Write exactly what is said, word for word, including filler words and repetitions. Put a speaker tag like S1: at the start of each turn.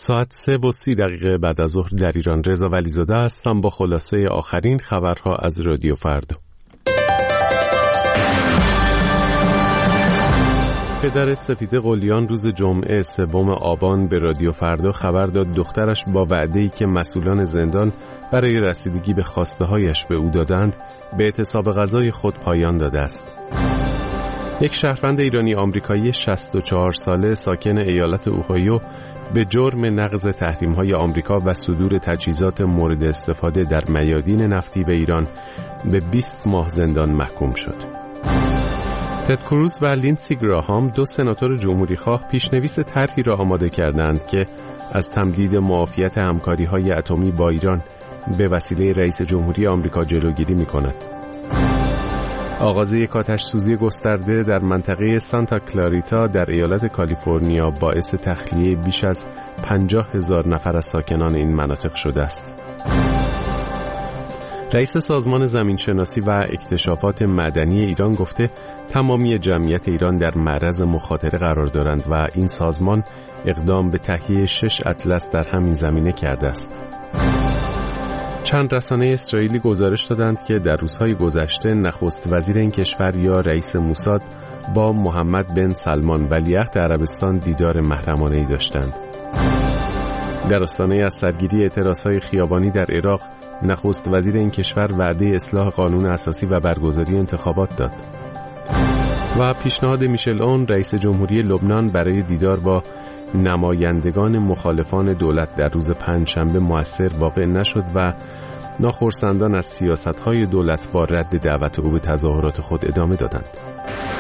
S1: ساعت سه و سی دقیقه بعد از ظهر در ایران. رضا ولیزاده هستم با خلاصه آخرین خبرها از رادیو فردا. پدر سپیده قلیان روز جمعه سوم آبان به رادیو فردا خبر داد دخترش با وعده‌ای که مسئولان زندان برای رسیدگی به خواسته‌هایش به او دادند به اعتصاب غذای خود پایان داده است. یک شهروند ایرانی آمریکایی شصت و چهار ساله ساکن ایالت اوهایو به جرم نقض تحریم‌های آمریکا و صدور تجهیزات مورد استفاده در میادین نفتی به ایران به بیست ماه زندان محکوم شد. تد کروز و لیندسی گراهام دو سناتور جمهوری‌خواه پیشنویس طرحی را آماده کردند که از تمدید معافیت همکاری‌های اتمی با ایران به وسیله رئیس جمهوری آمریکا جلوگیری می‌کند. آغاز یک آتش‌سوزی گسترده در منطقه سانتا کلاریتا در ایالت کالیفرنیا باعث تخلیه بیش از پنجاه هزار نفر از ساکنان این مناطق شده است. رئیس سازمان زمینشناسی و اکتشافات معدنی ایران گفته تمامی جمعیت ایران در معرض مخاطره قرار دارند و این سازمان اقدام به تهیه شش اطلس در همین زمینه کرده است. چند رسانه اسرائیلی گزارش دادند که در روزهای گذشته نخست وزیر این کشور یا رئیس موساد با محمد بن سلمان ولیعهد عربستان دیدار محرمانه‌ای داشتند. در آستانه از سرگیری اعتراضهای خیابانی در عراق، نخست وزیر این کشور وعده اصلاح قانون اساسی و برگزاری انتخابات داد. و پیشنهاد میشل اون رئیس جمهوری لبنان برای دیدار با نمایندگان مخالفان دولت در روز پنجشنبه مؤثر واقع نشد و ناخرسندان از سیاست‌های دولت با رد دعوت او به تظاهرات خود ادامه دادند.